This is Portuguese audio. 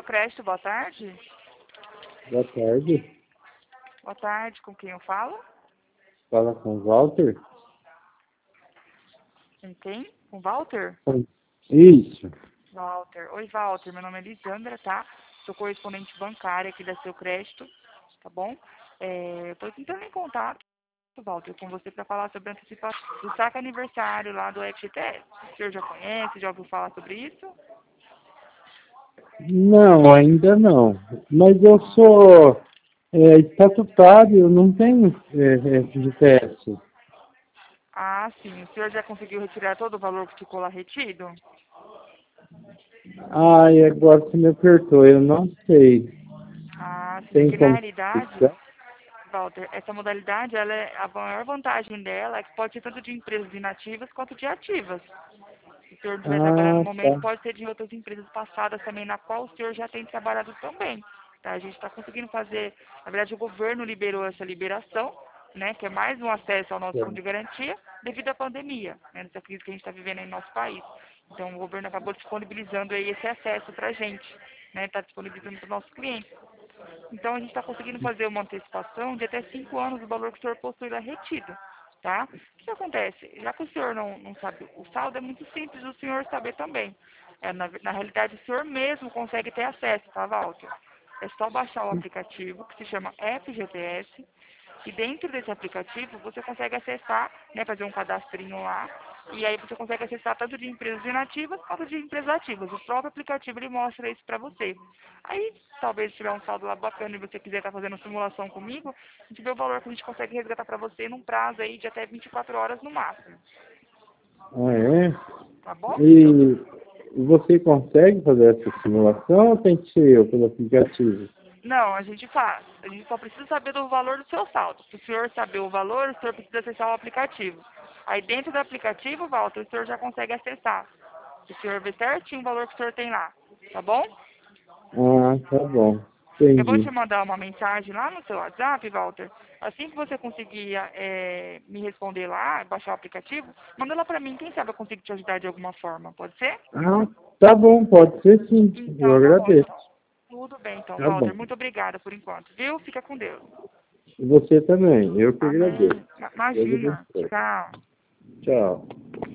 Crédito, boa tarde. Boa tarde. Boa tarde, com quem eu falo? Fala com o Walter. Com quem? Com o Walter? Isso. Walter. Oi, Walter, meu nome é Lisandra, tá? Sou correspondente bancária aqui da Seu Crédito, tá bom? Eu tô tentando em contato, Walter, com você para falar sobre a antecipação do saque aniversário lá do FGTS. O senhor já conhece, já ouviu falar sobre isso? Não, ainda não. Mas eu sou estatutário, não tenho FGTS. Ah, sim. O senhor já conseguiu retirar todo o valor que ficou lá retido? Ah, e agora você me apertou, eu não sei. Ah, sim. Tem Porque na como realidade, explicar? Walter, essa modalidade, ela é, a maior vantagem dela é que pode ser tanto de empresas inativas quanto de ativas. Se o senhor não estiver trabalhando no Ah, momento, tá. pode ser de outras empresas passadas também, na qual o senhor já tem trabalhado também. Tá? A gente está conseguindo fazer, na verdade o governo liberou essa liberação, né, que é mais um acesso ao nosso fundo de garantia, devido à pandemia, né, nessa crise que a gente está vivendo aí no nosso país. Então o governo acabou disponibilizando aí esse acesso para a gente, né, está disponibilizando para os nossos clientes. Então, a gente está conseguindo fazer uma antecipação de até 5 anos do valor que o senhor possui lá retido, tá? O que acontece? Já que o senhor não sabe o saldo, é muito simples o senhor saber também. Na realidade, o senhor mesmo consegue ter acesso, tá, Walter? É só baixar o aplicativo que se chama FGTS e dentro desse aplicativo você consegue acessar, né, fazer um cadastrinho lá e aí você consegue acessar tanto de empresas inativas quanto de empresas ativas. O próprio aplicativo ele mostra isso para você. Aí, talvez se tiver um saldo lá bacana e você quiser estar fazendo simulação comigo, a gente vê o valor que a gente consegue resgatar para você num prazo aí de até 24 horas no máximo. Ah, é? Tá bom? E você consegue fazer essa simulação ou tem que ser eu pelo aplicativo? Não, a gente faz. A gente só precisa saber do valor do seu saldo. Se o senhor saber o valor, o senhor precisa acessar o aplicativo. Aí dentro do aplicativo, Walter, o senhor já consegue acessar. Se o senhor ver certinho o valor que o senhor tem lá. Tá bom? Ah, tá bom. Eu vou te Entendi. mandar uma mensagem lá no seu WhatsApp, Walter. Assim que você conseguir me responder lá, baixar o aplicativo, manda lá pra mim. Quem sabe eu consigo te ajudar de alguma forma. Pode ser? Ah, tá bom, pode ser sim. Eu Então, tá bom, agradeço. então. Tudo bem, então, Tá bom. Walter. Muito obrigada por enquanto, viu? Fica com Deus. E você também. Eu que Amém. agradeço. Deus Imagina. abençoe. Tchau. Tchau.